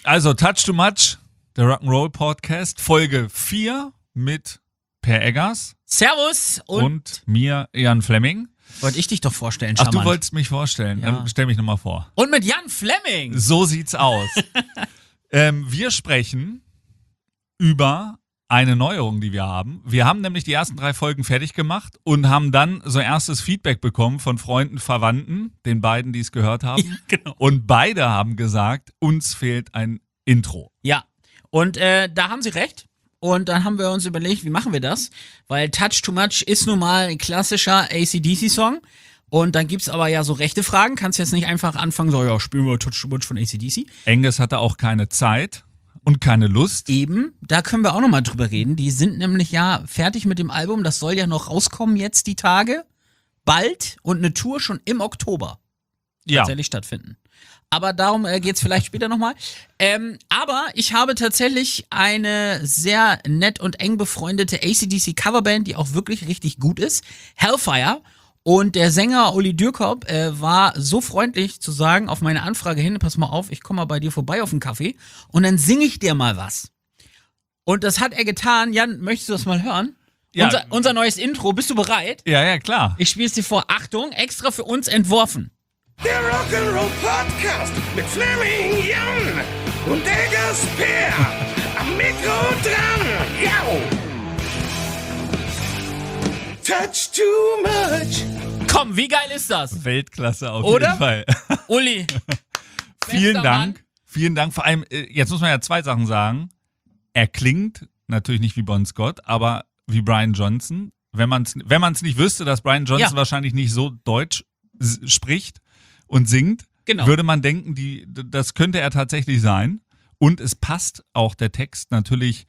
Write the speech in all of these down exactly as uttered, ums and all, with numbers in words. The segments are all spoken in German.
Also Touch Too Much, der Rock'n'Roll Podcast, Folge vier mit Per Eggers. Servus und, und mir, Jan Flemming. Wollte ich dich doch vorstellen, Ach, charmant. du wolltest mich vorstellen. Ja. Dann stell mich nochmal vor. Und mit Jan Flemming. So sieht's aus. ähm, wir sprechen über eine Neuerung, die wir haben. Wir haben nämlich die ersten drei Folgen fertig gemacht und haben dann so erstes Feedback bekommen von Freunden, Verwandten, den beiden, die es gehört haben. Ja, genau. Und beide haben gesagt, uns fehlt ein Intro. Ja, und äh, da haben sie recht. Und dann haben wir uns überlegt, wie machen wir das? Weil Touch Too Much ist nun mal ein klassischer A C D C-Song. Und dann gibt's aber ja so rechte Fragen. Kannst jetzt nicht einfach anfangen, so, ja, spielen wir Touch Too Much von A C D C. Angus hatte auch keine Zeit und keine Lust. Eben, da können wir auch nochmal drüber reden. Die sind nämlich ja fertig mit dem Album. Das soll ja noch rauskommen jetzt die Tage. Bald. Und eine Tour schon im Oktober. Ja. Tatsächlich stattfinden. Aber darum äh, geht's vielleicht später nochmal. Ähm, aber ich habe tatsächlich eine sehr nett und eng befreundete A C D C-Coverband, die auch wirklich richtig gut ist. Hellfire. Und der Sänger Uli Dürkop äh, war so freundlich zu sagen, auf meine Anfrage hin, pass mal auf, ich komme mal bei dir vorbei auf den Kaffee und dann singe ich dir mal was. Und das hat er getan. Jan, möchtest du das mal hören? Ja. Unser, unser neues Intro, bist du bereit? Ja, ja, klar. Ich spiele es dir vor. Achtung, extra für uns entworfen. Der Rock'n'Roll Podcast mit Flemming Jan und Eggers Per am Mikro dran. Jau! Touch Too Much. Komm, wie geil ist das? Weltklasse auf Oder? jeden Fall. Uli. Vielen bester Dank. Mann. Vielen Dank. Vor allem, äh, jetzt muss man ja zwei Sachen sagen. Er klingt natürlich nicht wie Bon Scott, aber wie Brian Johnson. Wenn man es wenn man's nicht wüsste, dass Brian Johnson Ja. wahrscheinlich nicht so Deutsch s- spricht und singt, Genau. würde man denken, die, d- das könnte er tatsächlich sein. Und es passt auch der Text natürlich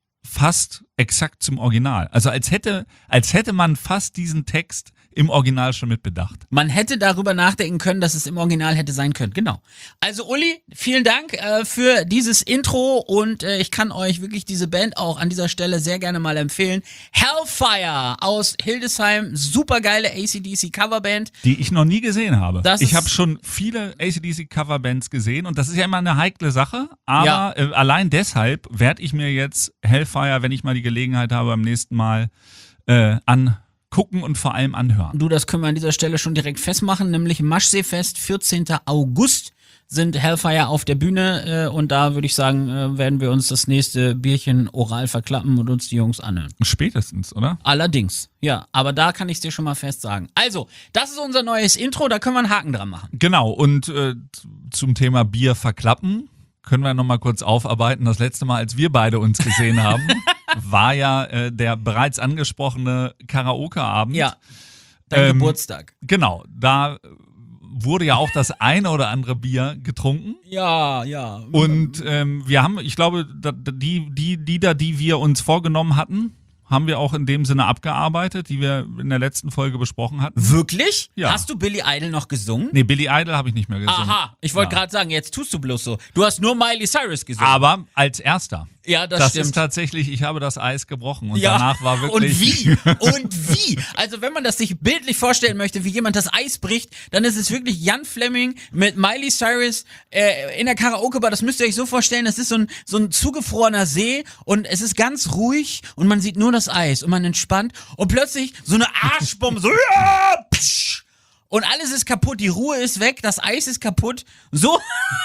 fast exakt zum Original. Also als hätte, als hätte man fast diesen Text im Original schon mitbedacht. Man hätte darüber nachdenken können, dass es im Original hätte sein können. Genau. Also Uli, vielen Dank äh, für dieses Intro und äh, ich kann euch wirklich diese Band auch an dieser Stelle sehr gerne mal empfehlen. Hellfire aus Hildesheim, supergeile A C D C-Coverband. Die ich noch nie gesehen habe. Das ich ist- habe schon viele A C D C-Coverbands gesehen und das ist ja immer eine heikle Sache, aber Ja. äh, allein deshalb werde ich mir jetzt Hellfire, wenn ich mal die Gelegenheit habe, beim nächsten Mal äh, angucken und vor allem anhören. Du, das können wir an dieser Stelle schon direkt festmachen, nämlich Maschseefest, vierzehnten August sind Hellfire auf der Bühne äh, und da würde ich sagen, äh, werden wir uns das nächste Bierchen oral verklappen und uns die Jungs anhören. Spätestens, oder? Allerdings, ja, aber da kann ich es dir schon mal fest sagen. Also, das ist unser neues Intro, da können wir einen Haken dran machen. Genau, und äh, zum Thema Bier verklappen können wir nochmal kurz aufarbeiten. Das letzte Mal, als wir beide uns gesehen haben, war ja äh, der bereits angesprochene Karaoke-Abend. Ja, dein Ähm, Geburtstag. Genau, da wurde ja auch das eine oder andere Bier getrunken. Ja, ja. Und ähm, wir haben, ich glaube, da, da- die, die Lieder, die wir uns vorgenommen hatten, haben wir auch in dem Sinne abgearbeitet, die wir in der letzten Folge besprochen hatten. Wirklich? Ja. Hast du Billy Idol noch gesungen? Nee, Billy Idol habe ich nicht mehr gesungen. Aha, ich wollte Ja. gerade sagen, jetzt tust du bloß so. Du hast nur Miley Cyrus gesungen. Aber als erster. ja, das, Das, stimmt. ist tatsächlich, ich habe das Eis gebrochen und Ja, danach war wirklich... Und wie? Und wie? Also wenn man das sich bildlich vorstellen möchte, wie jemand das Eis bricht, dann ist es wirklich Jan Flemming mit Miley Cyrus äh, in der Karaoke-Bar. Das müsst ihr euch so vorstellen, das ist so ein, so ein zugefrorener See und es ist ganz ruhig und man sieht nur das Eis und man entspannt und plötzlich so eine Arschbombe, so ja, psch, und alles ist kaputt, die Ruhe ist weg, das Eis ist kaputt. So,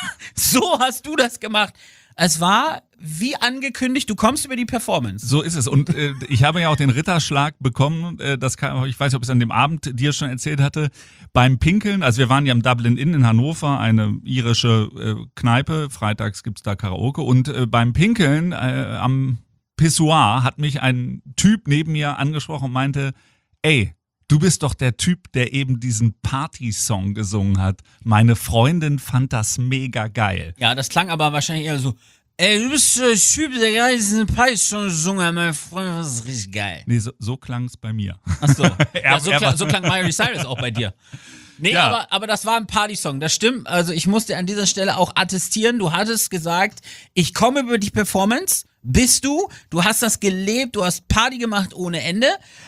so hast du das gemacht. Es war wie angekündigt, du kommst über die Performance. So ist es. Und äh, ich habe ja auch den Ritterschlag bekommen. Äh, das kann, ich weiß nicht, ob ich es an dem Abend dir schon erzählt hatte. Beim Pinkeln, also wir waren ja im Dublin Inn in Hannover, eine irische äh, Kneipe. Freitags gibt's da Karaoke. Und äh, beim Pinkeln äh, am Pissoir hat mich ein Typ neben mir angesprochen und meinte, ey, du bist doch der Typ, der eben diesen Party-Song gesungen hat. Meine Freundin fand das mega geil. Ja, das klang aber wahrscheinlich eher so, ey, du bist der Typ, der gerade diesen Preis schon gesungen hat, mein Freund, das ist richtig geil. Nee, so, so klang's bei mir. Achso, ja, Er- so, er klang, war- so klang Miley Cyrus auch bei dir. Nee, Ja. aber, aber das war ein Partysong, das stimmt. Also ich musste an dieser Stelle auch attestieren, du hattest gesagt, ich komme über die Performance, bist du, du hast das gelebt, du hast Party gemacht ohne Ende.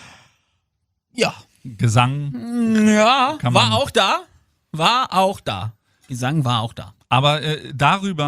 Ja, Gesang. ja, Kann war man- auch da, war auch da. Gesang war auch da. Aber äh, darüber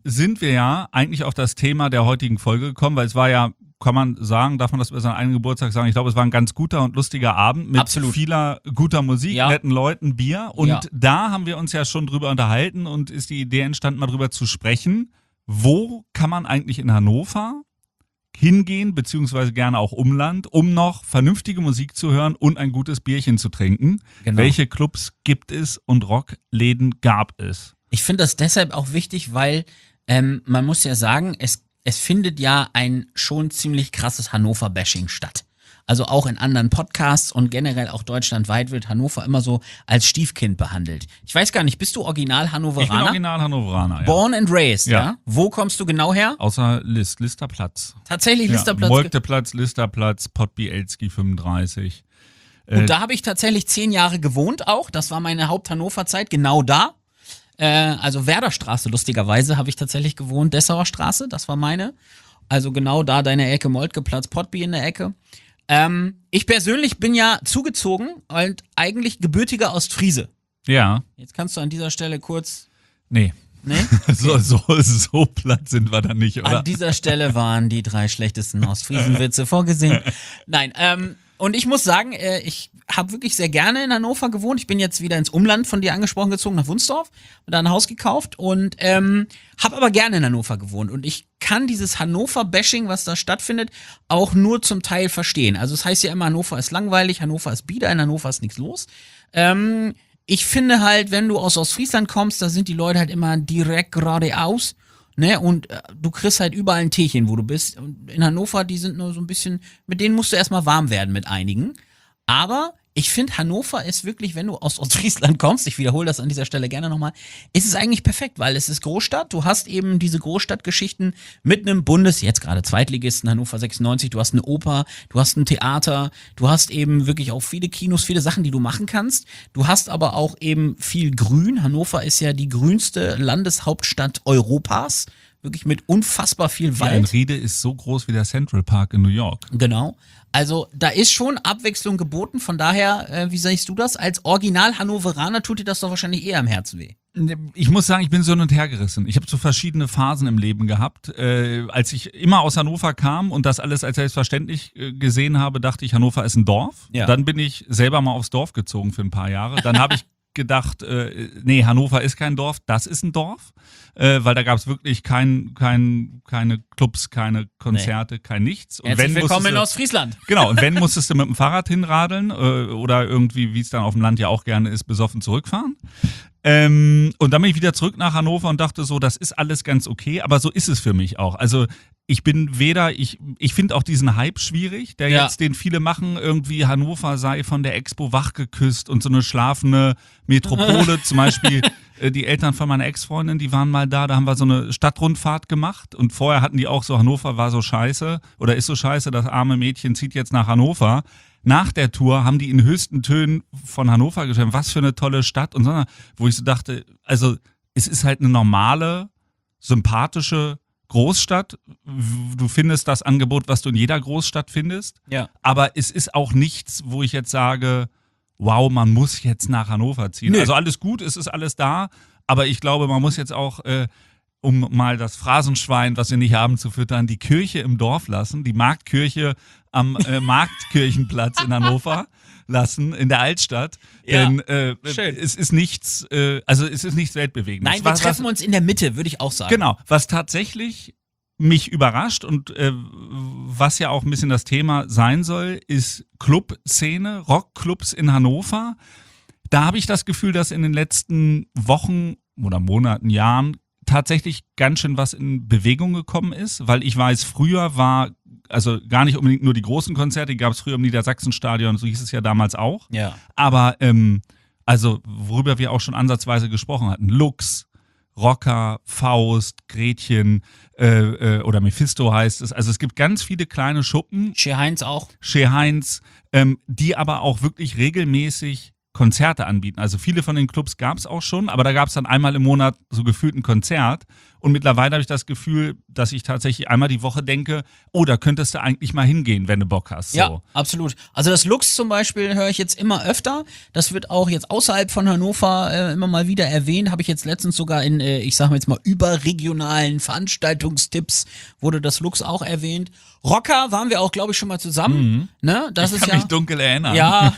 sind wir ja eigentlich auf das Thema der heutigen Folge gekommen, weil es war ja, kann man sagen, darf man das über seinen eigenen Geburtstag sagen, ich glaube, es war ein ganz guter und lustiger Abend mit Absolut. vieler guter Musik, Ja. netten Leuten, Bier. Und Ja. da haben wir uns ja schon drüber unterhalten und ist die Idee entstanden, mal drüber zu sprechen, wo kann man eigentlich in Hannover hingehen, beziehungsweise gerne auch Umland, um noch vernünftige Musik zu hören und ein gutes Bierchen zu trinken. Genau. Welche Clubs gibt es und Rockläden gab es? Ich finde das deshalb auch wichtig, weil ähm, man muss ja sagen, es, es findet ja ein schon ziemlich krasses Hannover-Bashing statt. Also auch in anderen Podcasts und generell auch deutschlandweit wird Hannover immer so als Stiefkind behandelt. Ich weiß gar nicht, bist du original Ich bin Hannoveraner? original Hannoveraner, ja. Born and raised, ja. Ja. Wo kommst du genau her? Außer List, Listerplatz. Tatsächlich Listerplatz. Ja, Molkteplatz, Listerplatz, Pottbielski fünfunddreißig. Äh, Und da habe ich tatsächlich zehn Jahre gewohnt auch. Das war meine Haupt-Hannover-Zeit, genau da. Äh, also Werderstraße, lustigerweise, habe ich tatsächlich gewohnt. Dessauer Straße, das war meine. Also genau da deine Ecke, Moltkeplatz, Pottbi in der Ecke. Ähm, ich persönlich bin ja zugezogen und eigentlich gebürtiger Ostfriese. ja, Jetzt kannst du an dieser Stelle kurz... nee. Nee? So, so, so platt sind wir dann nicht, oder? An dieser Stelle waren die drei schlechtesten Ostfriesenwitze vorgesehen. Nein, ähm, und ich muss sagen, äh, ich habe wirklich sehr gerne in Hannover gewohnt. Ich bin jetzt wieder ins Umland von dir angesprochen gezogen, nach Wunsdorf, und da ein Haus gekauft und ähm, habe aber gerne in Hannover gewohnt. Und ich kann dieses Hannover-Bashing, was da stattfindet, auch nur zum Teil verstehen. Also es heißt ja immer, Hannover ist langweilig, Hannover ist bieder, in Hannover ist nichts los. Ähm, ich finde halt, wenn du aus Ostfriesland kommst, da sind die Leute halt immer direkt geradeaus. Ne, und äh, du kriegst halt überall ein Teechen, wo du bist. Und in Hannover, die sind nur so ein bisschen, mit denen musst du erstmal warm werden mit einigen. Aber ich finde, Hannover ist wirklich, wenn du aus Ostfriesland kommst, ich wiederhole das an dieser Stelle gerne nochmal, ist es eigentlich perfekt, weil es ist Großstadt. Du hast eben diese Großstadtgeschichten mit einem Bundes, jetzt gerade Zweitligisten, Hannover sechsundneunzig, du hast eine Oper, du hast ein Theater, du hast eben wirklich auch viele Kinos, viele Sachen, die du machen kannst. Du hast aber auch eben viel Grün. Hannover ist ja die grünste Landeshauptstadt Europas. Wirklich mit unfassbar viel Ja, Wald. Riede ist so groß wie der Central Park in New York. Genau. Also da ist schon Abwechslung geboten. Von daher, äh, wie siehst du das? Als Original-Hannoveraner tut dir das doch wahrscheinlich eher am Herzen weh. Ich muss sagen, ich bin so hin und her gerissen. Ich habe so verschiedene Phasen im Leben gehabt. Äh, als ich immer aus Hannover kam und das alles als selbstverständlich äh, gesehen habe, dachte ich, Hannover ist ein Dorf. Ja. Dann bin ich selber mal aufs Dorf gezogen für ein paar Jahre. Dann habe ich gedacht, äh, nee, Hannover ist kein Dorf, das ist ein Dorf, äh, weil da gab es wirklich kein, kein, keine Clubs, keine Konzerte, kein nichts. Und Herzlich wenn willkommen musstest in du- Ostfriesland. Genau, und wenn musstest du mit dem Fahrrad hinradeln äh, oder irgendwie, wie es dann auf dem Land ja auch gerne ist, besoffen zurückfahren. Ähm, und dann bin ich wieder zurück nach Hannover und dachte so, das ist alles ganz okay, aber so ist es für mich auch. Also ich bin weder, ich, ich finde auch diesen Hype schwierig, der Ja. jetzt, den viele machen, irgendwie Hannover sei von der Expo wachgeküsst und so eine schlafende Metropole. Zum Beispiel äh, die Eltern von meiner Ex-Freundin, die waren mal da, da haben wir so eine Stadtrundfahrt gemacht und vorher hatten die auch so, Hannover war so scheiße oder ist so scheiße, das arme Mädchen zieht jetzt nach Hannover. Nach der Tour haben die in höchsten Tönen von Hannover geschrieben, was für eine tolle Stadt und so, wo ich so dachte, also es ist halt eine normale, sympathische Großstadt. Du findest das Angebot, was du in jeder Großstadt findest, Ja. aber es ist auch nichts, wo ich jetzt sage, wow, man muss jetzt nach Hannover ziehen. Nö. Also alles gut, es ist alles da, aber ich glaube, man muss jetzt auch, äh, um mal das Phrasenschwein, was wir nicht haben, zu füttern, die Kirche im Dorf lassen, die Marktkirche am äh, Marktkirchenplatz in Hannover lassen, in der Altstadt. Ja, Denn äh, schön. es ist nichts, äh, also es ist nichts Weltbewegendes. Nein, wir Was- treffen was, uns in der Mitte, würde ich auch sagen. Genau, was tatsächlich mich überrascht und äh, was ja auch ein bisschen das Thema sein soll, ist Clubszene, Rockclubs in Hannover. Da habe ich das Gefühl, dass in den letzten Wochen oder Monaten, Jahren tatsächlich ganz schön was in Bewegung gekommen ist, weil ich weiß, früher war, also gar nicht unbedingt nur die großen Konzerte, die gab es früher im Niedersachsenstadion, so hieß es ja damals auch. Ja. Aber ähm, also worüber wir auch schon ansatzweise gesprochen hatten, Lux, Rocker, Faust, Gretchen äh, äh, oder Mephisto heißt es. Also es gibt ganz viele kleine Schuppen, Che Heinz auch. Che Heinz, ähm, die aber auch wirklich regelmäßig Konzerte anbieten. Also viele von den Clubs gab es auch schon, aber da gab es dann einmal im Monat so gefühlt ein Konzert. Und mittlerweile habe ich das Gefühl, dass ich tatsächlich einmal die Woche denke, oh, da könntest du eigentlich mal hingehen, wenn du Bock hast. So. Ja, absolut. Also das Lux zum Beispiel höre ich jetzt immer öfter. Das wird auch jetzt außerhalb von Hannover äh, immer mal wieder erwähnt. Habe ich jetzt letztens sogar in, äh, ich sag mal jetzt mal, überregionalen Veranstaltungstipps wurde das Lux auch erwähnt. Rocker waren wir auch, glaube ich, schon mal zusammen. Mhm. Ne? Das ich ist kann ja, mich dunkel erinnern. Ja,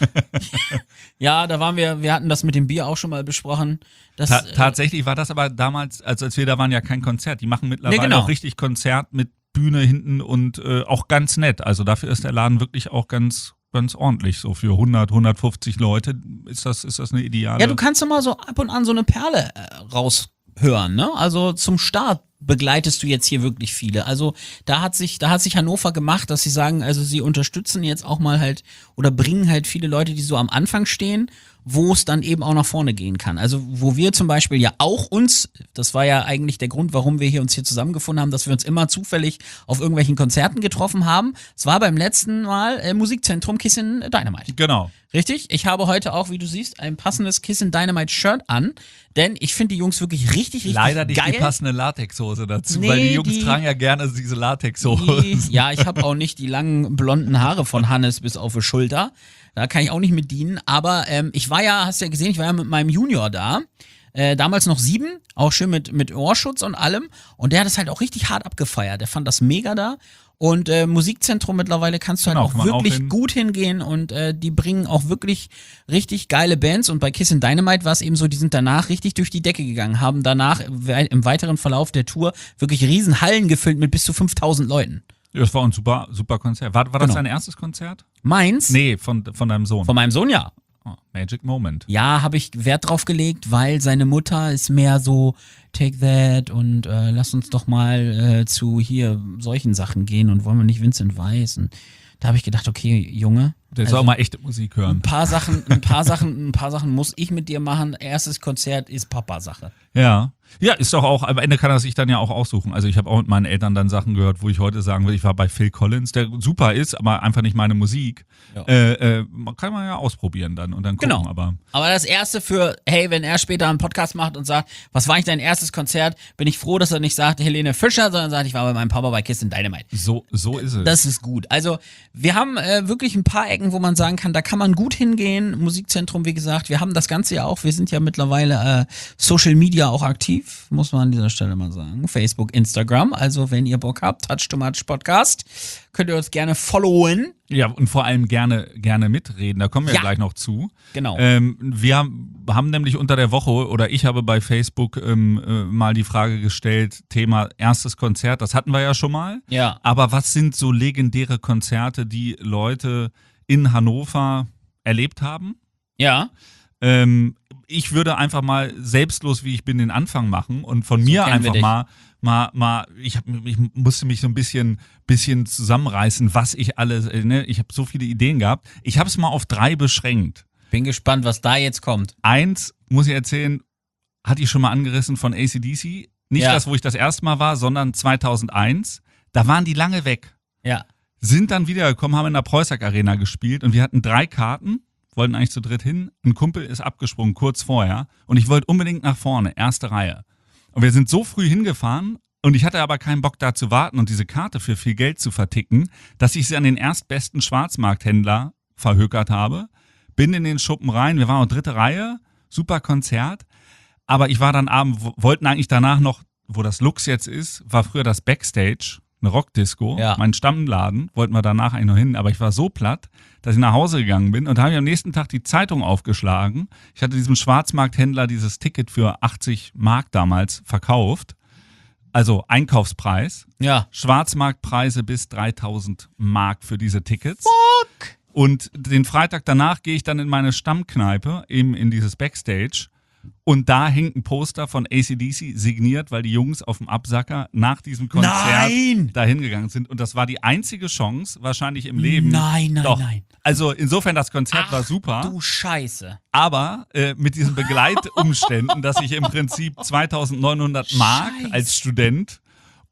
ja, da waren wir, wir hatten das mit dem Bier auch schon mal besprochen. Das, Ta- äh, tatsächlich war das aber damals, also als wir da waren, ja kein Konzert. Die machen mittlerweile Nee, genau. auch richtig Konzert mit Bühne hinten und äh, auch ganz nett. Also dafür ist der Laden wirklich auch ganz ganz ordentlich. So für hundert, hundertfünfzig Leute ist das, ist das eine ideale... Ja, du kannst immer so ab und an so eine Perle äh, raushören, ne? Also zum Start begleitest du jetzt hier wirklich viele. Also da hat sich, da hat sich Hannover gemacht, dass sie sagen, also sie unterstützen jetzt auch mal halt oder bringen halt viele Leute, die so am Anfang stehen, wo es dann eben auch nach vorne gehen kann. Also wo wir zum Beispiel ja auch uns, das war ja eigentlich der Grund, warum wir hier uns hier zusammengefunden haben, dass wir uns immer zufällig auf irgendwelchen Konzerten getroffen haben. Es war beim letzten Mal äh, Musikzentrum Kissin Dynamite. Genau. Richtig? Ich habe heute auch, wie du siehst, ein passendes Kissin Dynamite Shirt an, denn ich finde die Jungs wirklich richtig, richtig Leider nicht geil. die passende Latexhose dazu, Nee, weil die Jungs die- tragen ja gerne diese Die, Latexhosen. ja, ich habe auch nicht die langen blonden Haare von Hannes bis auf die Schulter. Da kann ich auch nicht mit dienen. Aber ähm, ich war ja, hast du ja gesehen, ich war ja mit meinem Junior da. Äh, damals noch sieben, auch schön mit, mit Ohrschutz und allem. Und der hat es halt auch richtig hart abgefeiert. Der fand das mega da. Und äh, Musikzentrum mittlerweile kannst du halt Genau, auch kann man auch wirklich hin. gut hingehen. Und äh, die bringen auch wirklich richtig geile Bands. Und bei Kissin Dynamite war es eben so, die sind danach richtig durch die Decke gegangen. Haben danach we- im weiteren Verlauf der Tour wirklich riesen Hallen gefüllt mit bis zu fünftausend Leuten. Ja, das war ein super, super Konzert. War, war das Genau. dein erstes Konzert? Meins? Nee, von, von deinem Sohn. Von meinem Sohn ja. Oh, Magic Moment. Ja, habe ich Wert drauf gelegt, weil seine Mutter ist mehr so Take That und äh, lass uns doch mal äh, zu hier solchen Sachen gehen und wollen wir nicht Vincent Weiss. Und da habe ich gedacht, okay, Junge, Der also soll auch mal echte Musik hören. ein paar Sachen, ein paar Sachen, ein paar Sachen muss ich mit dir machen. Erstes Konzert ist Papa-Sache. Ja. Ja, ist doch auch, am Ende kann er sich dann ja auch aussuchen. Also ich habe auch mit meinen Eltern dann Sachen gehört, wo ich heute sagen will, ich war bei Phil Collins, der super ist, aber einfach nicht meine Musik. Ja. Äh, äh, kann man ja ausprobieren dann und dann gucken. Genau. Aber Aber das erste für, hey, wenn er später einen Podcast macht und sagt, was war eigentlich dein erstes Konzert, bin ich froh, dass er nicht sagt Helene Fischer, sondern sagt, ich war bei meinem Papa bei Kissin Dynamite. so, so ist es. Das ist gut. Also wir haben äh, wirklich ein paar Ecken, wo man sagen kann, da kann man gut hingehen. Musikzentrum, wie gesagt, wir haben das Ganze ja auch. Wir sind ja mittlerweile äh, Social Media auch aktiv, muss man an dieser Stelle mal sagen. Facebook, Instagram. Also wenn ihr Bock habt, Touch to Much Podcast, könnt ihr uns gerne followen. Ja, und vor allem gerne, gerne mitreden. Da kommen wir Ja. gleich noch zu. Genau. Ähm, wir haben, haben nämlich unter der Woche, oder ich habe bei Facebook ähm, äh, mal die Frage gestellt, Thema erstes Konzert, das hatten wir ja schon mal. Ja. Aber was sind so legendäre Konzerte, die Leute in Hannover erlebt haben? Ja. Ähm, ich würde einfach mal selbstlos, wie ich bin, den Anfang machen und von mir kennen wir einfach dich. mal, mal, mal, ich, hab, ich musste mich so ein bisschen, bisschen zusammenreißen, was ich alles, äh, ne? Ich habe so viele Ideen gehabt. Ich habe es mal auf drei beschränkt. Bin gespannt, was da jetzt kommt. Eins, muss ich erzählen, hatte ich schon mal angerissen von A C D C. Nicht Ja. das, wo ich das erste Mal war, sondern zweitausendeins. Da waren die lange weg. Ja. Sind dann wiedergekommen, haben in der Preußack Arena gespielt und wir hatten drei Karten, wollten eigentlich zu dritt hin. Ein Kumpel ist abgesprungen, kurz vorher. Und ich wollte unbedingt nach vorne, erste Reihe. Und wir sind so früh hingefahren und ich hatte aber keinen Bock da zu warten und diese Karte für viel Geld zu verticken, dass ich sie an den erstbesten Schwarzmarkthändler verhökert habe. Bin in den Schuppen rein, wir waren auch dritte Reihe, super Konzert. Aber ich war dann abends, wollten eigentlich danach noch, wo das Lux jetzt ist, war früher das Backstage, eine Rockdisco, Ja. mein Stammladen, wollten wir danach eigentlich noch hin, aber ich war so platt, dass ich nach Hause gegangen bin und da habe ich am nächsten Tag die Zeitung aufgeschlagen. Ich hatte diesem Schwarzmarkthändler dieses Ticket für achtzig Mark damals verkauft, also Einkaufspreis. Ja. Schwarzmarktpreise bis dreitausend Mark für diese Tickets. Fuck! Und den Freitag danach gehe ich dann in meine Stammkneipe, eben in dieses Backstage. Und da hängt ein Poster von A C D C signiert, weil die Jungs auf dem Absacker nach diesem Konzert Nein! dahin gegangen sind. Und das war die einzige Chance, wahrscheinlich im Leben. Nein, nein, Doch. nein. Also insofern, das Konzert Ach, war super. Du Scheiße. Aber äh, mit diesen Begleitumständen, dass ich im Prinzip zweitausendneunhundert Mark Scheiße. als Student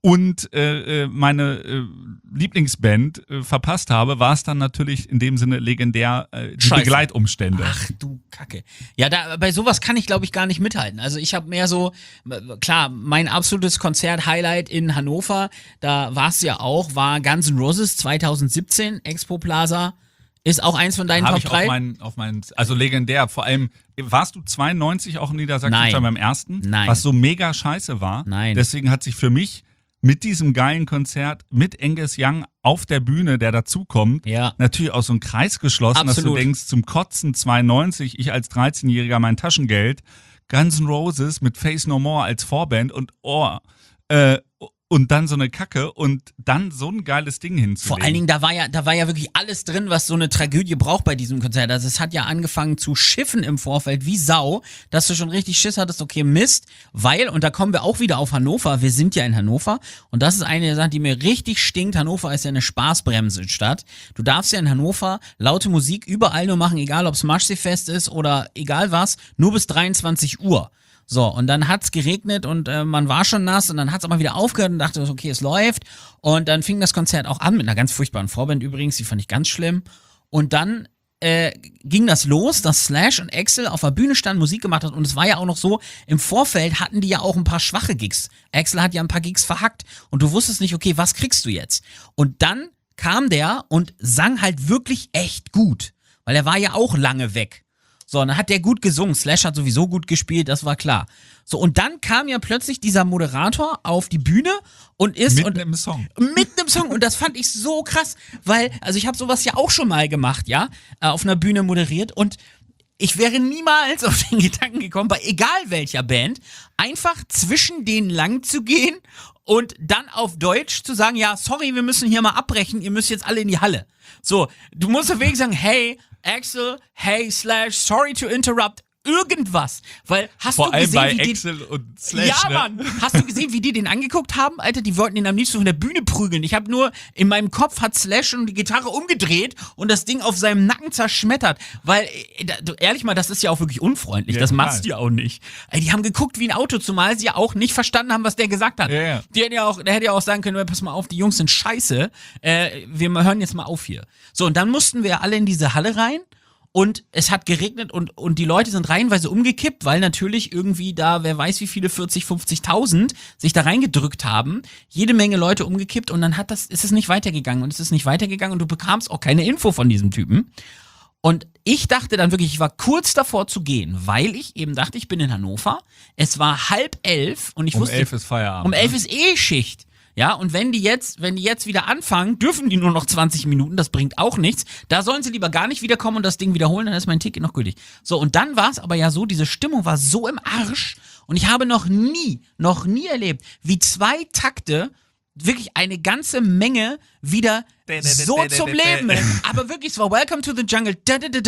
und äh, meine äh, Lieblingsband äh, verpasst habe, war es dann natürlich in dem Sinne legendär äh, die Scheiße. Begleitumstände. Ach du Kacke. Ja, da, bei sowas kann ich, glaube ich, gar nicht mithalten. Also ich habe mehr so, klar, mein absolutes Konzert-Highlight in Hannover, da war es ja auch, war Guns N' Roses zwanzig siebzehn, Expo Plaza. Ist auch eins von deinen Habe Top ich drei? auf meinen, auf meinen, also legendär. Vor allem, warst du zweiundneunzig auch in Niedersachsen Nein. schon beim ersten? Nein. Was so mega scheiße war. Nein. Deswegen hat sich für mich mit diesem geilen Konzert, mit Angus Young auf der Bühne, der dazukommt, Ja. natürlich auch so ein Kreis geschlossen, dass du Absolut. denkst, zum Kotzen zweiundneunzig, ich als dreizehnjähriger mein Taschengeld, Guns N' Roses mit Faith No More als Vorband und oh, äh, und dann so eine Kacke und dann so ein geiles Ding hinzulegen. Vor allen Dingen, da war ja, da war ja wirklich alles drin, was so eine Tragödie braucht bei diesem Konzert. Also es hat ja angefangen zu schiffen im Vorfeld, wie Sau, dass du schon richtig Schiss hattest, okay, Mist, weil, und da kommen wir auch wieder auf Hannover, wir sind ja in Hannover, und das ist eine der Sachen, die mir richtig stinkt. Hannover ist ja eine Spaßbremse-Stadt. Du darfst ja in Hannover laute Musik überall nur machen, egal ob es Maschseefest ist oder egal was, nur bis dreiundzwanzig Uhr. So, und dann hat's geregnet und äh, man war schon nass und dann hat's aber wieder aufgehört und dachte, okay, es läuft. Und dann fing das Konzert auch an mit einer ganz furchtbaren Vorband übrigens, die fand ich ganz schlimm. Und dann äh, ging das los, dass Slash und Axl auf der Bühne standen, Musik gemacht hat. Und es war ja auch noch so, im Vorfeld hatten die ja auch ein paar schwache Gigs. Axl hat ja ein paar Gigs verhackt und du wusstest nicht, okay, was kriegst du jetzt? Und dann kam der und sang halt wirklich echt gut, weil er war ja auch lange weg. So, und dann hat der gut gesungen. Slash hat sowieso gut gespielt, das war klar. So, und dann kam ja plötzlich dieser Moderator auf die Bühne und ist... Mitten und, im Song. Mitten im Song. Und das fand ich so krass, weil, also ich habe sowas ja auch schon mal gemacht, ja, äh, auf einer Bühne moderiert und ich wäre niemals auf den Gedanken gekommen, bei egal welcher Band, einfach zwischen denen lang zu gehen und dann auf Deutsch zu sagen, ja, sorry, wir müssen hier mal abbrechen, ihr müsst jetzt alle in die Halle. So, du musst auf Weg sagen, hey, Axl, hey, Slash, sorry to interrupt, irgendwas. Weil, hast Vor du allem gesehen, bei wie Axl die... und Slash, Ja, ne? Mann! Hast du gesehen, wie die den angeguckt haben? Alter, die wollten ihn am liebsten von der Bühne prügeln. Ich habe nur, in meinem Kopf hat Slash schon die Gitarre umgedreht und das Ding auf seinem Nacken zerschmettert. Weil, äh, da- du, ehrlich mal, das ist ja auch wirklich unfreundlich. Ja, das total. machst du ja auch nicht. Ey, die haben geguckt wie ein Auto, zumal sie ja auch nicht verstanden haben, was der gesagt hat. Ja, ja. Die hätten ja auch, der hätte ja auch sagen können, pass mal auf, die Jungs sind scheiße. Äh, wir hören jetzt mal auf hier. So, und dann mussten wir alle in diese Halle rein. Und es hat geregnet und, und die Leute sind reihenweise umgekippt, weil natürlich irgendwie da, wer weiß wie viele, vierzig, fünfzigtausend sich da reingedrückt haben. Jede Menge Leute umgekippt und dann hat das, ist es nicht weitergegangen und es ist nicht weitergegangen und du bekamst auch keine Info von diesem Typen. Und ich dachte dann wirklich, ich war kurz davor zu gehen, weil ich eben dachte, ich bin in Hannover. Es war halb elf und ich Um wusste, elf ist Feierabend. um elf ne? ist eh Schicht. Ja, und wenn die jetzt, wenn die jetzt wieder anfangen, dürfen die nur noch zwanzig Minuten, das bringt auch nichts. Da sollen sie lieber gar nicht wiederkommen und das Ding wiederholen, dann ist mein Ticket noch gültig. So, und dann war es aber ja so, diese Stimmung war so im Arsch und ich habe noch nie, noch nie erlebt, wie zwei Takte wirklich eine ganze Menge wieder so zum Leben. Aber wirklich, es war Welcome to the Jungle.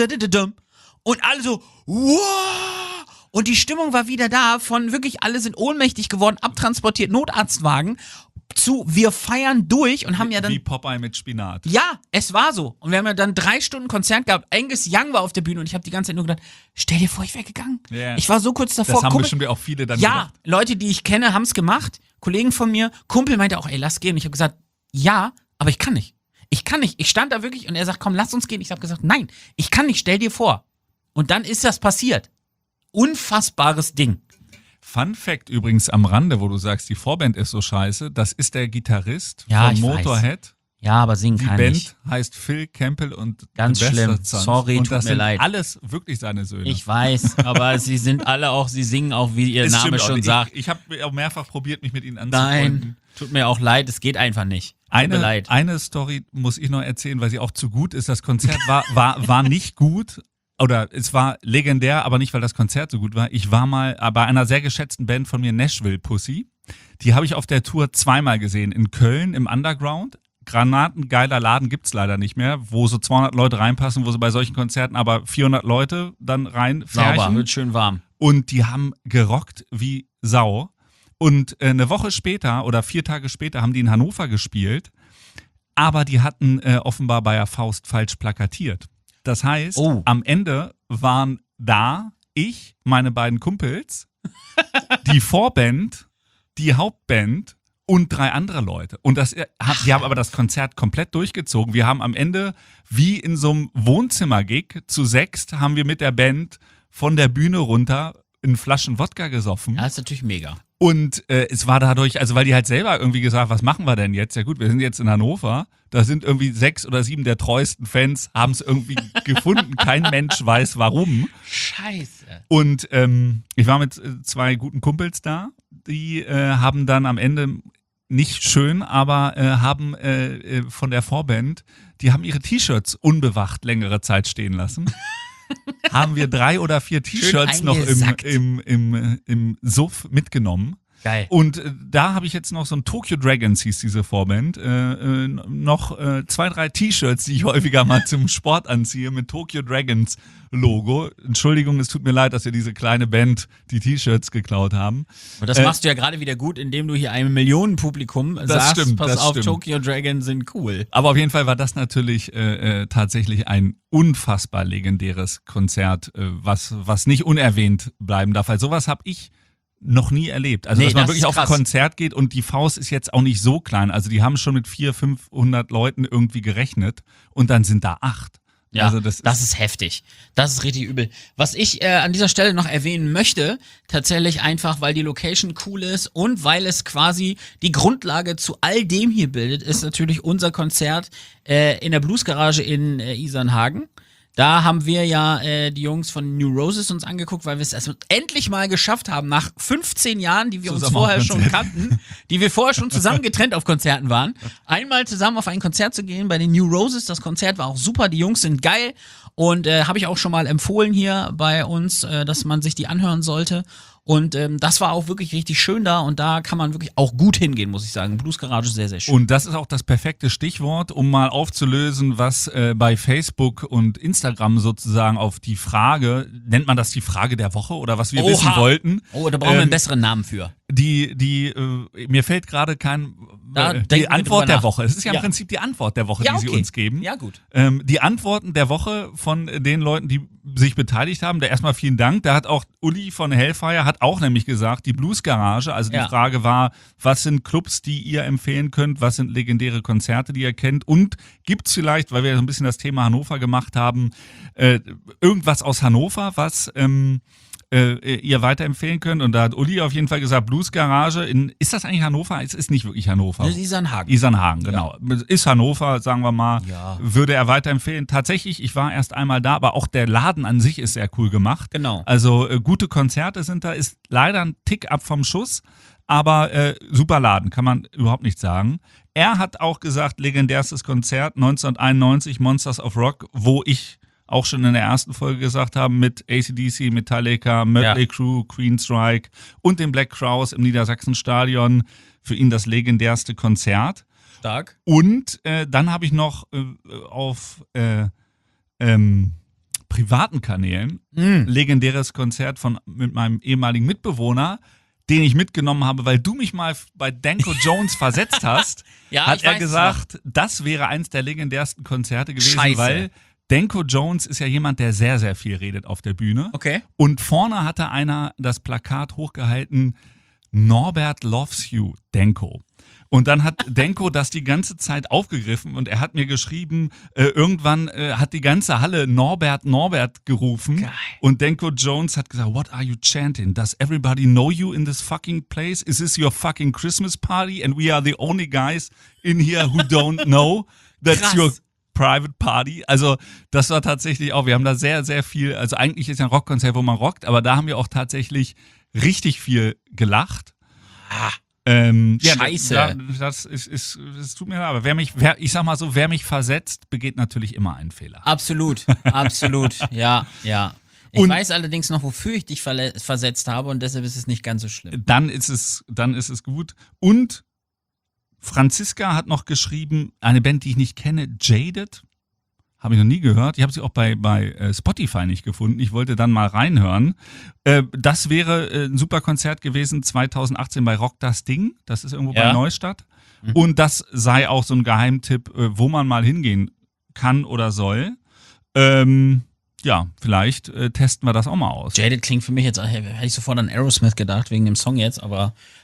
Und alle so, wow! Und die Stimmung war wieder da, von wirklich, alle sind ohnmächtig geworden, abtransportiert, Notarztwagen, zu wir feiern durch und haben ja dann... Wie Popeye mit Spinat. Ja, es war so. Und wir haben ja dann drei Stunden Konzert gehabt. Angus Young war auf der Bühne und ich habe die ganze Zeit nur gedacht, stell dir vor, ich wäre gegangen. Ja. Ich war so kurz davor. Das haben Kumpel- bestimmt auch viele dann ja, gedacht. Leute, die ich kenne, haben es gemacht. Kollegen von mir. Kumpel meinte auch, ey, lass gehen. Und ich habe gesagt, ja, aber ich kann nicht. Ich kann nicht. Ich stand da wirklich und er sagt, komm, lass uns gehen. Ich habe gesagt, nein, ich kann nicht, stell dir vor. Und dann ist das passiert. Unfassbares Ding. Fun Fact übrigens am Rande, wo du sagst, die Vorband ist so scheiße, das ist der Gitarrist Ja, von ich Motorhead. Ja, aber singen Die kann Band ich. heißt Phil Campbell und Ganz The Bastard schlimm. Sons. Sorry, und tut das mir sind leid. alles wirklich seine Söhne. Ich weiß, aber sie sind alle auch, sie singen auch, wie ihr Es Name stimmt auch schon nicht. sagt. Ich, ich habe auch mehrfach probiert, mich mit ihnen anzufreunden. Nein, tut mir auch leid, es geht einfach nicht. Tut mir Eine, leid. eine Story muss ich noch erzählen, weil sie auch zu gut ist. Das Konzert war, war, war nicht gut. Oder es war legendär, aber nicht, weil das Konzert so gut war. Ich war mal bei einer sehr geschätzten Band von mir, Nashville Pussy. Die habe ich auf der Tour zweimal gesehen. In Köln im Underground. Granatengeiler Laden gibt's leider nicht mehr, wo so zweihundert Leute reinpassen, wo sie bei solchen Konzerten aber vierhundert Leute dann reinfärchen. Sauber, wird schön warm. Und die haben gerockt wie Sau. Und äh, eine Woche später oder vier Tage später haben die in Hannover gespielt. Aber die hatten äh, offenbar bei der Faust falsch plakatiert. Das heißt, Oh. am Ende waren da ich, meine beiden Kumpels, die Vorband, die Hauptband und drei andere Leute. Und das, die haben aber das Konzert komplett durchgezogen. Wir haben am Ende, wie in so einem Wohnzimmer-Gig, zu sechst haben wir mit der Band von der Bühne runter in Flaschen Wodka gesoffen. Ja, das ist natürlich mega. Und äh, es war dadurch, also weil die halt selber irgendwie gesagt, was machen wir denn jetzt? Ja gut, wir sind jetzt in Hannover, da sind irgendwie sechs oder sieben der treuesten Fans, haben es irgendwie gefunden. Kein Mensch weiß warum. Scheiße. Und ähm, ich war mit äh, zwei guten Kumpels da, die äh, haben dann am Ende, nicht schön, aber äh, haben äh, äh, von der Vorband, die haben ihre T-Shirts unbewacht längere Zeit stehen lassen. Haben wir drei oder vier T-Shirts noch im, im, im, im Suff mitgenommen. Geil. Und äh, da habe ich jetzt noch so ein Tokyo Dragons, hieß diese Vorband, äh, äh, noch äh, zwei, drei T-Shirts, die ich häufiger mal zum Sport anziehe, mit Tokyo Dragons Logo. Entschuldigung, es tut mir leid, dass wir diese kleine Band die T-Shirts geklaut haben. Und das äh, machst du ja gerade wieder gut, indem du hier einem Millionenpublikum das sagst, stimmt, pass das auf, stimmt. Tokyo Dragons sind cool. Aber auf jeden Fall war das natürlich äh, äh, tatsächlich ein unfassbar legendäres Konzert, äh, was, was nicht unerwähnt bleiben darf. Weil sowas habe ich noch nie erlebt. Also, Nee, dass man das wirklich ist auf ein krass. Konzert geht und die Faust ist jetzt auch nicht so klein. Also, die haben schon mit vierhundert, fünfhundert Leuten irgendwie gerechnet und dann sind da acht. Ja, also das, das ist, ist heftig. Das ist richtig übel. Was ich äh, an dieser Stelle noch erwähnen möchte, tatsächlich einfach, weil die Location cool ist und weil es quasi die Grundlage zu all dem hier bildet, ist natürlich unser Konzert äh, in der Bluesgarage in äh, Isernhagen. Da haben wir ja äh, die Jungs von New Roses uns angeguckt, weil wir es erst endlich mal geschafft haben, nach fünfzehn Jahren, die wir uns Zusammen vorher auf schon Konzert. kannten, die wir vorher schon zusammen getrennt auf Konzerten waren, einmal zusammen auf ein Konzert zu gehen bei den New Roses. Das Konzert war auch super, die Jungs sind geil und äh, habe ich auch schon mal empfohlen hier bei uns, äh, dass man sich die anhören sollte. Und ähm, das war auch wirklich richtig schön da und da kann man wirklich auch gut hingehen, muss ich sagen. Bluesgarage sehr, sehr schön. und das ist auch das perfekte Stichwort, um mal aufzulösen, was äh, bei Facebook und Instagram sozusagen auf die Frage, nennt man das die Frage der Woche oder was wir Oha. wissen wollten. Oh, da brauchen wir ähm, einen besseren Namen für. Die, die, äh, mir fällt gerade kein, Da äh, denken die wir Antwort drüber der nach. Woche. Es ist ja, Ja. im Prinzip die Antwort der Woche, Ja, die sie okay. uns geben. Ja, gut. Ähm, die Antworten der Woche von den Leuten, die sich beteiligt haben, da erstmal vielen Dank. Da hat auch Uli von Hellfire, hat auch nämlich gesagt, die Bluesgarage, also die Ja. Frage war, was sind Clubs, die ihr empfehlen könnt, was sind legendäre Konzerte, die ihr kennt und gibt's vielleicht, weil wir so ein bisschen das Thema Hannover gemacht haben, äh, irgendwas aus Hannover, was ähm, äh, ihr weiterempfehlen könnt. Und da hat Uli auf jeden Fall gesagt, Bluesgarage in, ist das eigentlich Hannover? Es ist nicht wirklich Hannover. Das ist Isernhagen. Isernhagen, genau. Ist Hannover, sagen wir mal, Ja. würde er weiterempfehlen. Tatsächlich, ich war erst einmal da, aber auch der Laden an sich ist sehr cool gemacht. Genau. Also äh, gute Konzerte sind da, ist leider ein Tick ab vom Schuss, aber äh, super Laden, kann man überhaupt nicht sagen. Er hat auch gesagt, legendärstes Konzert neunzehnhunderteinundneunzig, Monsters of Rock, wo ich auch schon in der ersten Folge gesagt habe, mit A C D C, Metallica, Mötley Ja. Crüe, Queensryche und dem Black Crowes im Niedersachsenstadion. Für ihn das legendärste Konzert. Stark. Und äh, dann habe ich noch äh, auf äh, ähm, privaten Kanälen Mm. legendäres Konzert von mit meinem ehemaligen Mitbewohner, den ich mitgenommen habe, weil du mich mal bei Danko Jones versetzt hast, Ja, hat ich er weiß es gesagt, das wäre eins der legendärsten Konzerte gewesen, Scheiße. weil Danko Jones ist ja jemand, der sehr, sehr viel redet auf der Bühne. Okay. Und vorne hatte einer das Plakat hochgehalten, Norbert loves you, Danko. Und dann hat Danko das die ganze Zeit aufgegriffen und er hat mir geschrieben, äh, irgendwann äh, hat die ganze Halle Norbert, Norbert gerufen. Geil. Und Danko Jones hat gesagt, what are you chanting? Does everybody know you in this fucking place? Is this your fucking Christmas party? And we are the only guys in here who don't know that's Krass. your private party. Also das war tatsächlich auch, wir haben da sehr, sehr viel, also eigentlich ist ja ein Rockkonzert, wo man rockt, aber da haben wir auch tatsächlich richtig viel gelacht. Ah. Ähm, ja, Scheiße. Da, das ist, ist, es tut mir leid, aber wer mich, wer, ich sag mal so, wer mich versetzt, begeht natürlich immer einen Fehler. Absolut, absolut, ja, ja. Ich Und- weiß allerdings noch, wofür ich dich verle- versetzt habe und deshalb ist es nicht ganz so schlimm. Dann ist es, dann ist es gut. Und Franziska hat noch geschrieben, eine Band, die ich nicht kenne, Jaded. Habe ich noch nie gehört. Ich habe sie auch bei, bei äh, Spotify nicht gefunden. Ich wollte dann mal reinhören. Äh, das wäre äh, ein super Konzert gewesen zweitausendachtzehn bei Rock das Ding. Das ist irgendwo Ja. bei Neustadt. Und das sei auch so ein Geheimtipp, äh, wo man mal hingehen kann oder soll. Ähm, ja, vielleicht äh, testen wir das auch mal aus. Jaded klingt für mich jetzt, hätte ich sofort an Aerosmith gedacht, wegen dem Song jetzt, aber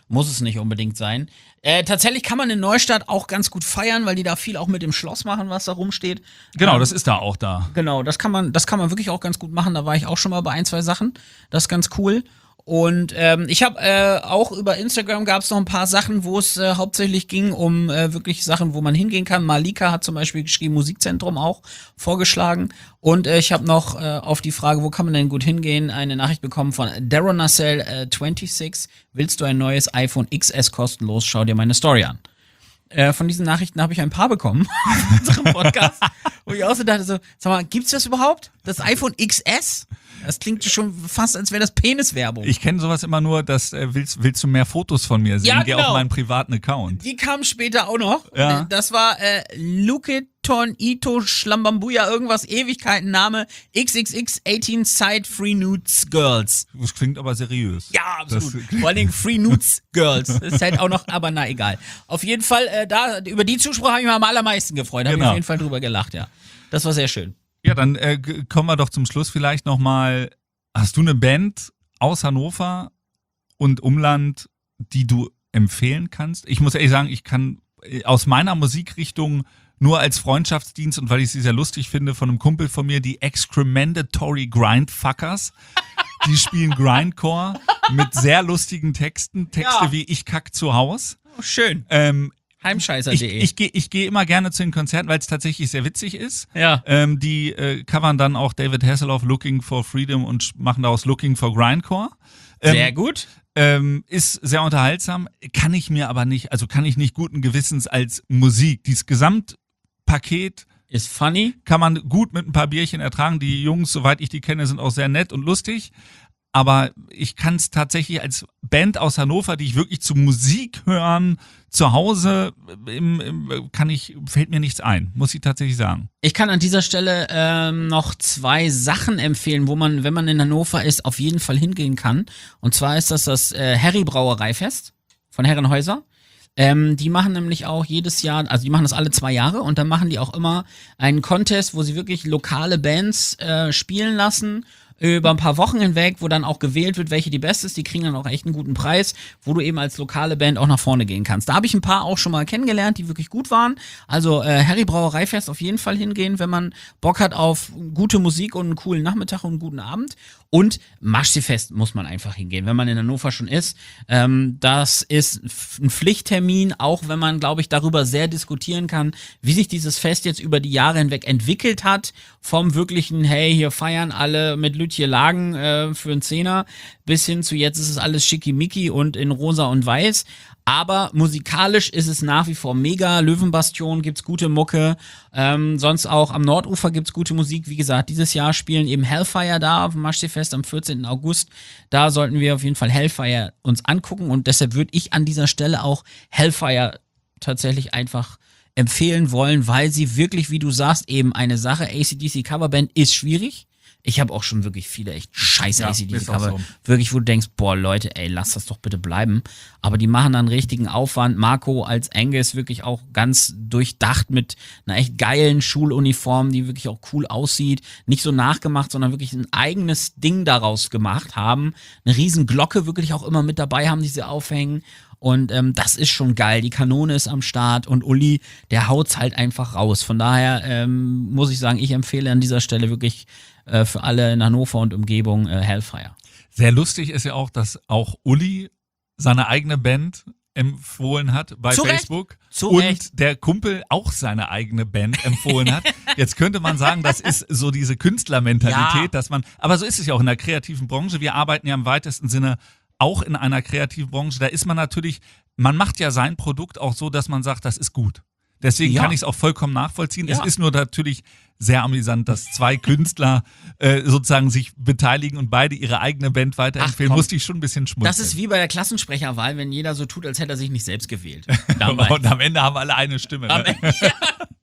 muss es nicht unbedingt sein. Äh, tatsächlich kann man in Neustadt auch ganz gut feiern, weil die da viel auch mit dem Schloss machen, was da rumsteht. Genau, Ähm, das ist da auch da. Genau, das kann man, das kann man wirklich auch ganz gut machen. Da war ich auch schon mal bei ein, zwei Sachen. Das ist ganz cool. Und ähm, ich habe äh, auch über Instagram gab es noch ein paar Sachen, wo es äh, hauptsächlich ging um äh, wirklich Sachen, wo man hingehen kann. Malika hat zum Beispiel geschrieben, Musikzentrum auch vorgeschlagen. Und äh, ich habe noch äh, auf die Frage, wo kann man denn gut hingehen, eine Nachricht bekommen von Darren Nassel äh, sechsundzwanzig. Willst du ein neues iPhone X S kostenlos? Schau dir meine Story an. Äh, von diesen Nachrichten habe ich ein paar bekommen auf unserem Podcast, wo ich auch so dachte, so, sag mal, gibt's das überhaupt? Das iPhone X S? Das klingt schon fast, als wäre das Peniswerbung. Ich kenne sowas immer nur, dass äh, willst, willst du mehr Fotos von mir sehen? Ja, Geh genau. auf meinen privaten Account. Die kam später auch noch. Ja. Das war äh, Luketon Ito Schlambambuya, irgendwas, Ewigkeiten-Name, X X X achtzehn Side Free Nudes Girls. Das klingt aber seriös. Ja, absolut. Das- Vor allen Dingen Free Nudes Girls. Das ist halt auch noch, aber na egal. Auf jeden Fall, äh, da über die Zuspruch habe ich mich am allermeisten gefreut. Da habe ich Genau. auf jeden Fall drüber gelacht, ja. Das war sehr schön. Ja, dann äh, g- kommen wir doch zum Schluss vielleicht nochmal. Hast du eine Band aus Hannover und Umland, die du empfehlen kannst? Ich muss ehrlich sagen, ich kann äh, aus meiner Musikrichtung nur als Freundschaftsdienst und weil ich sie sehr lustig finde, von einem Kumpel von mir, die Excrementatory Grindfuckers. Die spielen Grindcore mit sehr lustigen Texten. Texte Ja. wie Ich kack zu Haus. Oh, schön. Ähm, Heimscheißer ich punkt de. ich gehe ich geh immer gerne zu den Konzerten, weil es tatsächlich sehr witzig ist. Ja. Ähm, die äh, covern dann auch David Hasselhoff Looking for Freedom und sch- machen daraus Looking for Grindcore. Ähm, Sehr gut. Ähm, ist sehr unterhaltsam, kann ich mir aber nicht, also kann ich nicht guten Gewissens als Musik. Dieses Gesamtpaket Ist funny. kann man gut mit ein paar Bierchen ertragen. Die Jungs, soweit ich die kenne, sind auch sehr nett und lustig. Aber ich kann es tatsächlich als Band aus Hannover, die ich wirklich zu Musik hören, zu Hause, im, im, kann ich, fällt mir nichts ein, muss ich tatsächlich sagen. Ich kann an dieser Stelle ähm, noch zwei Sachen empfehlen, wo man, wenn man in Hannover ist, auf jeden Fall hingehen kann. Und zwar ist das das äh, Harry Brauereifest von Herrenhäuser. Ähm, die machen nämlich auch jedes Jahr, also die machen das alle zwei Jahre und dann machen die auch immer einen Contest, wo sie wirklich lokale Bands äh, spielen lassen über ein paar Wochen hinweg, wo dann auch gewählt wird, welche die beste ist. Die kriegen dann auch echt einen guten Preis, wo du eben als lokale Band auch nach vorne gehen kannst. Da habe ich ein paar auch schon mal kennengelernt, die wirklich gut waren. Also äh, Harry Brauereifest auf jeden Fall hingehen, wenn man Bock hat auf gute Musik und einen coolen Nachmittag und einen guten Abend. Und Maschsee-Fest muss man einfach hingehen, wenn man in Hannover schon ist. Ähm, das ist ein Pflichttermin, auch wenn man, glaube ich, darüber sehr diskutieren kann, wie sich dieses Fest jetzt über die Jahre hinweg entwickelt hat. Vom wirklichen, hey, hier feiern alle mit Lütje Lagen äh, für einen Zehner, bis hin zu jetzt ist es alles schickimicki und in rosa und weiß. Aber musikalisch ist es nach wie vor mega. Löwenbastion gibt's gute Mucke. Ähm, sonst auch am Nordufer gibt's gute Musik. Wie gesagt, dieses Jahr spielen eben Hellfire da auf dem Maschsee-Fest am vierzehnten August. Da sollten wir auf jeden Fall Hellfire uns angucken. Und deshalb würde ich an dieser Stelle auch Hellfire tatsächlich einfach empfehlen wollen, weil sie wirklich, wie du sagst, eben eine Sache, A C D C Coverband ist schwierig. Ich habe auch schon wirklich viele echt scheiße Ja, A C D ist auch C-Cover. so. Wirklich, wo du denkst, boah, Leute, ey, lass das doch bitte bleiben. Aber die machen dann richtigen Aufwand. Marco als Angus wirklich auch ganz durchdacht mit einer echt geilen Schuluniform, die wirklich auch cool aussieht. Nicht so nachgemacht, sondern wirklich ein eigenes Ding daraus gemacht haben. Eine riesen Glocke wirklich auch immer mit dabei haben, die sie aufhängen. Und ähm, das ist schon geil. Die Kanone ist am Start und Uli, der haut's halt einfach raus. Von daher ähm, muss ich sagen, ich empfehle an dieser Stelle wirklich äh, für alle in Hannover und Umgebung äh, Hellfire. Sehr lustig ist ja auch, dass auch Uli seine eigene Band empfohlen hat bei Zu Recht. Facebook Zu und Recht. der Kumpel auch seine eigene Band empfohlen hat. Jetzt könnte man sagen, das ist so diese Künstlermentalität, Ja. dass man, aber so ist es ja auch in der kreativen Branche. Wir arbeiten ja im weitesten Sinne auch in einer kreativen Branche. Da ist man natürlich, man macht ja sein Produkt auch so, dass man sagt, das ist gut. Deswegen Ja. kann ich es auch vollkommen nachvollziehen. Ja. Es ist nur natürlich sehr amüsant, dass zwei Künstler äh, sozusagen sich beteiligen und beide ihre eigene Band weiterempfehlen. komm. Musste ich schon ein bisschen schmunzeln. Das ist wie bei der Klassensprecherwahl, wenn jeder so tut, als hätte er sich nicht selbst gewählt. Damals. Und am Ende haben alle eine Stimme. Am Ne? Ende, ja,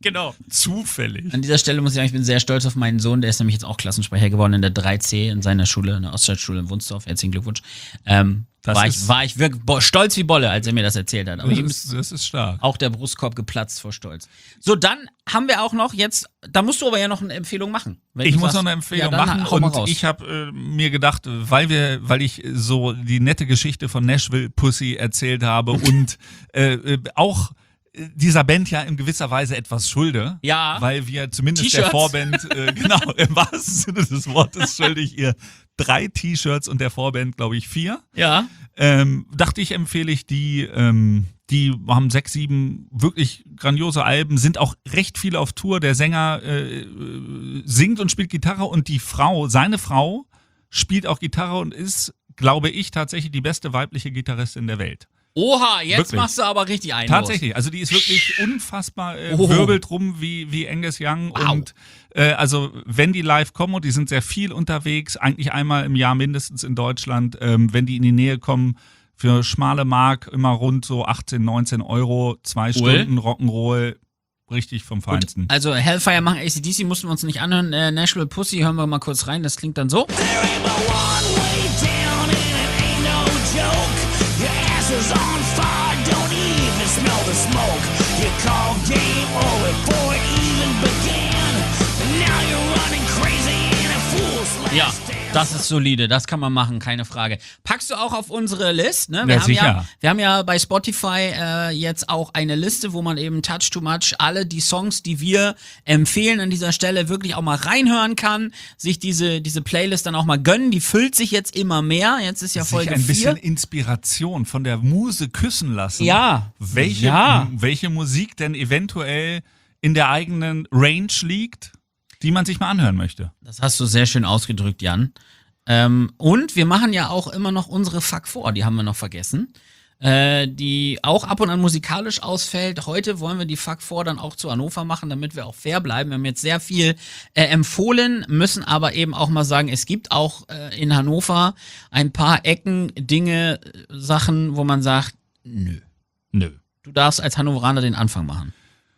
Genau. Zufällig. An dieser Stelle muss ich sagen, ich bin sehr stolz auf meinen Sohn, der ist nämlich jetzt auch Klassensprecher geworden in der drei C in seiner Schule, in der Oststadtschule in Wunsdorf. Herzlichen Glückwunsch. Ähm, Das war, ist- ich, war ich wirklich bo- stolz wie Bolle, als er mir das erzählt hat. Aber Das ihm ist, das ist stark. auch der Brustkorb geplatzt vor Stolz. So, dann haben wir auch noch jetzt, da musst du aber ja noch eine Empfehlung machen. Wenn Ich du muss sagst, noch eine Empfehlung ja, dann machen hau mal und raus. ich habe äh, mir gedacht, weil wir, weil ich so die nette Geschichte von Nashville Pussy erzählt habe und äh, äh, auch äh, dieser Band ja in gewisser Weise etwas schulde, Ja. weil wir zumindest der T-Shirts. Vorband, äh, genau, im wahrsten Sinne des Wortes schuldig ihr drei T-Shirts und der Vorband, glaube ich, vier. Ja. Ähm, dachte ich, empfehle ich die. Ähm, die haben sechs, sieben wirklich grandiose Alben, sind auch recht viele auf Tour. Der Sänger äh, singt und spielt Gitarre und die Frau, seine Frau, spielt auch Gitarre und ist, glaube ich, tatsächlich die beste weibliche Gitarristin der Welt. Oha, jetzt Wirklich. machst du aber richtig ein. Tatsächlich, also die ist wirklich unfassbar, äh, Oh. wirbelt rum wie, wie Angus Young. Wow. Und äh, also wenn die live kommen, und die sind sehr viel unterwegs, eigentlich einmal im Jahr mindestens in Deutschland, ähm, wenn die in die Nähe kommen, für schmale Mark immer rund so achtzehn, neunzehn Euro, zwei Cool. Stunden Rock'n'Roll, richtig vom Feinsten. Also Hellfire machen A C D C, mussten wir uns nicht anhören. Äh, Nashville Pussy, hören wir mal kurz rein, das klingt dann so. There ain't but one way down and it ain't no joke. Your ass is on fire, don't even smell the smoke. You call game over before it even began. And now you're running crazy in a fool's last Ja, dance. das ist solide, das kann man machen, keine Frage. Packst du auch auf unsere List, ne? Wir, Ja, haben, sicher. ja, wir haben ja bei Spotify äh, jetzt auch eine Liste, wo man eben Touch Too Much alle die Songs, die wir empfehlen an dieser Stelle, wirklich auch mal reinhören kann, sich diese, diese Playlist dann auch mal gönnen. Die füllt sich jetzt immer mehr, jetzt ist ja Sich Folge ein bisschen vier. Inspiration von der Muse küssen lassen. Ja. Welche, Ja. welche Musik denn eventuell in der eigenen Range liegt, die man sich mal anhören möchte. Das hast du sehr schön ausgedrückt, Jan. Ähm, und wir machen ja auch immer noch unsere Fuck vor, die haben wir noch vergessen. Äh, die auch ab und an musikalisch ausfällt. Heute wollen wir die Fuck vor dann auch zu Hannover machen, damit wir auch fair bleiben. Wir haben jetzt sehr viel äh, empfohlen, müssen aber eben auch mal sagen, es gibt auch äh, in Hannover ein paar Ecken, Dinge, äh, Sachen, wo man sagt, nö. Nö. Du darfst als Hannoveraner den Anfang machen.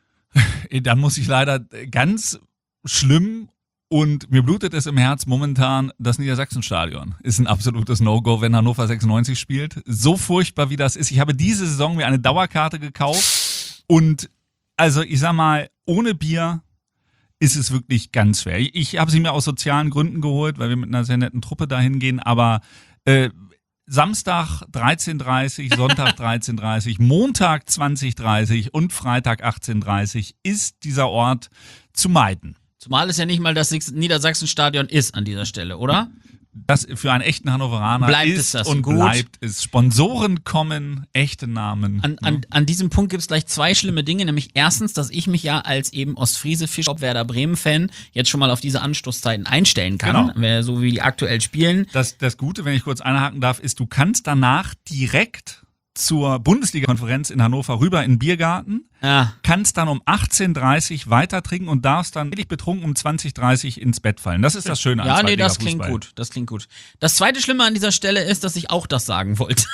Dann muss ich leider ganz schlimm und mir blutet es im Herz momentan, das Niedersachsenstadion ist ein absolutes No-Go, wenn Hannover sechsundneunzig spielt. So furchtbar wie das ist. Ich habe diese Saison mir eine Dauerkarte gekauft und also ich sag mal, ohne Bier ist es wirklich ganz schwer. Ich, ich habe sie mir aus sozialen Gründen geholt, weil wir mit einer sehr netten Truppe dahin gehen, aber äh, Samstag dreizehn Uhr dreißig, Sonntag dreizehn Uhr dreißig, Montag zwanzig Uhr dreißig und Freitag achtzehn Uhr dreißig ist dieser Ort zu meiden. Zumal es ja nicht mal das Niedersachsenstadion ist an dieser Stelle, oder? Das für einen echten Hannoveraner Bleibt ist es das und gut? bleibt es. Sponsoren kommen, echte Namen. An, an, an diesem Punkt gibt es gleich zwei schlimme Dinge, nämlich erstens, dass ich mich ja als eben Ostfriese Fischkopf Werder Bremen Fan jetzt schon mal auf diese Anstoßzeiten einstellen kann, Genau. wer- so wie die aktuell spielen. Das, das Gute, wenn ich kurz einhaken darf, ist, du kannst danach direkt zur Bundesliga-Konferenz in Hannover rüber in den Biergarten, Ja, kannst dann um achtzehn Uhr dreißig weiter trinken und darfst dann wirklich betrunken um zwanzig Uhr dreißig ins Bett fallen. Das ist das Schöne an ja nee, das Zweitliga-Fußball. klingt gut, das klingt gut. Das zweite Schlimme an dieser Stelle ist, dass ich auch das sagen wollte.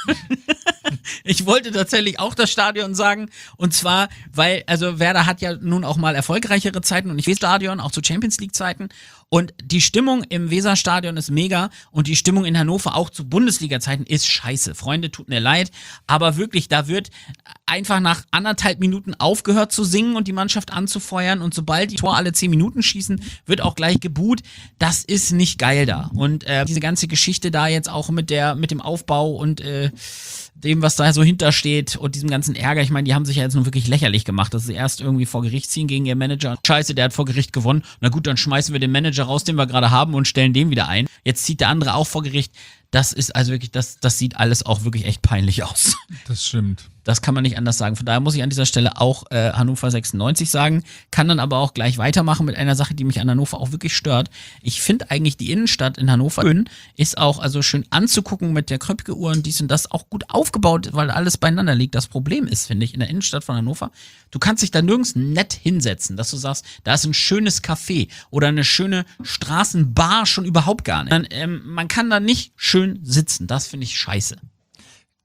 Ich wollte tatsächlich auch das Stadion sagen, und zwar, weil, also Werder hat ja nun auch mal erfolgreichere Zeiten und ich weiß Stadion, auch zu Champions League Zeiten, und die Stimmung im Weserstadion ist mega und die Stimmung in Hannover auch zu Bundesliga Zeiten ist scheiße. Freunde, tut mir leid, aber wirklich, da wird einfach nach anderthalb Minuten aufgehört zu singen und die Mannschaft anzufeuern, und sobald die Tor alle zehn Minuten schießen, wird auch gleich geboot. Das ist nicht geil da. Und äh, diese ganze Geschichte da jetzt auch mit der mit dem Aufbau und äh, dem, was da so hintersteht und diesem ganzen Ärger, ich meine, die haben sich ja jetzt nun wirklich lächerlich gemacht, dass sie erst irgendwie vor Gericht ziehen gegen ihren Manager. Scheiße, der hat vor Gericht gewonnen. Na gut, dann schmeißen wir den Manager raus, den wir gerade haben, und stellen den wieder ein. Jetzt zieht der andere auch vor Gericht. Das ist also wirklich, das, das sieht alles auch wirklich echt peinlich aus. Das stimmt. Das kann man nicht anders sagen. Von daher muss ich an dieser Stelle auch äh, Hannover sechsundneunzig sagen, kann dann aber auch gleich weitermachen mit einer Sache, die mich an Hannover auch wirklich stört. Ich finde eigentlich die Innenstadt in Hannover schön, ist auch also schön anzugucken mit der Kröpke-Uhr und dies und das, auch gut aufgebaut, weil alles beieinander liegt. Das Problem ist, finde ich, in der Innenstadt von Hannover, du kannst dich da nirgends nett hinsetzen, dass du sagst, da ist ein schönes Café oder eine schöne Straßenbar, schon überhaupt gar nicht. Dann, ähm, man kann da nicht schön sitzen, das finde ich scheiße.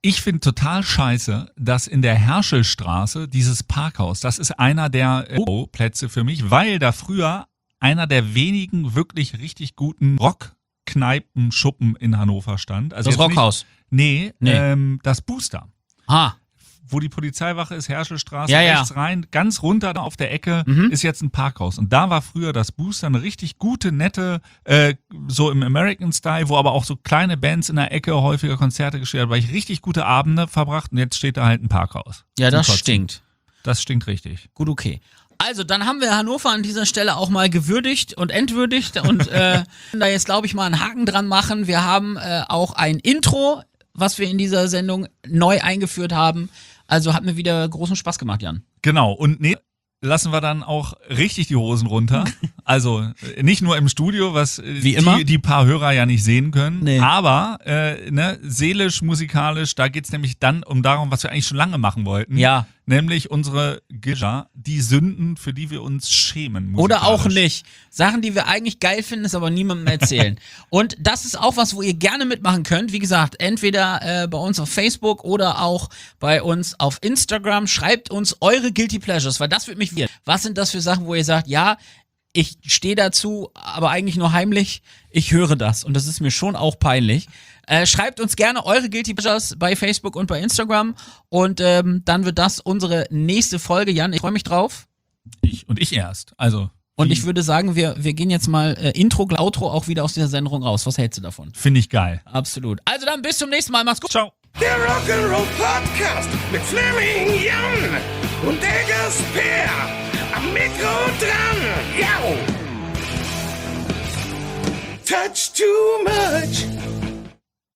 Ich finde total scheiße, dass in der Herschelstraße dieses Parkhaus, das ist einer der äh, Plätze für mich, weil da früher einer der wenigen wirklich richtig guten Rockkneipenschuppen in Hannover stand. Also Das jetzt nicht- Rockhaus. Nee, Nee. Ähm, das Booster. Ah, Wo die Polizeiwache ist, Herschelstraße, Ja, ja. rechts rein, ganz runter da auf der Ecke Mhm. ist jetzt ein Parkhaus. Und da war früher das Booster eine richtig gute, nette, äh, so im American-Style, wo aber auch so kleine Bands in der Ecke häufiger Konzerte gespielt haben, weil ich richtig gute Abende verbracht und jetzt steht da halt ein Parkhaus. ja, Zum das Kotzen. stinkt. Das stinkt richtig. Gut, okay. Also, dann haben wir Hannover an dieser Stelle auch mal gewürdigt und entwürdigt und äh, da jetzt, glaube ich, mal einen Haken dran machen. Wir haben äh, auch ein Intro, was wir in dieser Sendung neu eingeführt haben. Also hat mir wieder großen Spaß gemacht, Jan. Genau. Und nee, lassen wir dann auch richtig die Hosen runter. Also äh, nicht nur im Studio, was äh, Wie die, immer. die paar Hörer ja nicht sehen können, Nee. aber äh, ne, seelisch, musikalisch, da geht's nämlich dann um darum, was wir eigentlich schon lange machen wollten. Ja. Nämlich unsere Gischer, die Sünden, für die wir uns schämen. Oder auch musikalisch. nicht. Sachen, die wir eigentlich geil finden, es aber niemandem erzählen. Und das ist auch was, wo ihr gerne mitmachen könnt. Wie gesagt, entweder äh, bei uns auf Facebook oder auch bei uns auf Instagram. Schreibt uns eure Guilty Pleasures, weil das wird mich wirren. Was sind das für Sachen, wo ihr sagt, ja, ich stehe dazu, aber eigentlich nur heimlich. Ich höre das und das ist mir schon auch peinlich. Äh, schreibt uns gerne eure Guilty Pleasures bei Facebook und bei Instagram und ähm, dann wird das unsere nächste Folge. Jan, ich freue mich drauf. Ich und ich erst. Also Und ich würde sagen, wir, wir gehen jetzt mal äh, Intro, Outro auch wieder aus dieser Sendung raus. Was hältst du davon? finde ich geil. Absolut. Also dann bis zum nächsten Mal. Mach's gut. Ciao. Der Rock'n'Roll Podcast mit Fleming Jan und Eggers Per. Am Mikro dran. Ja. Touch too much.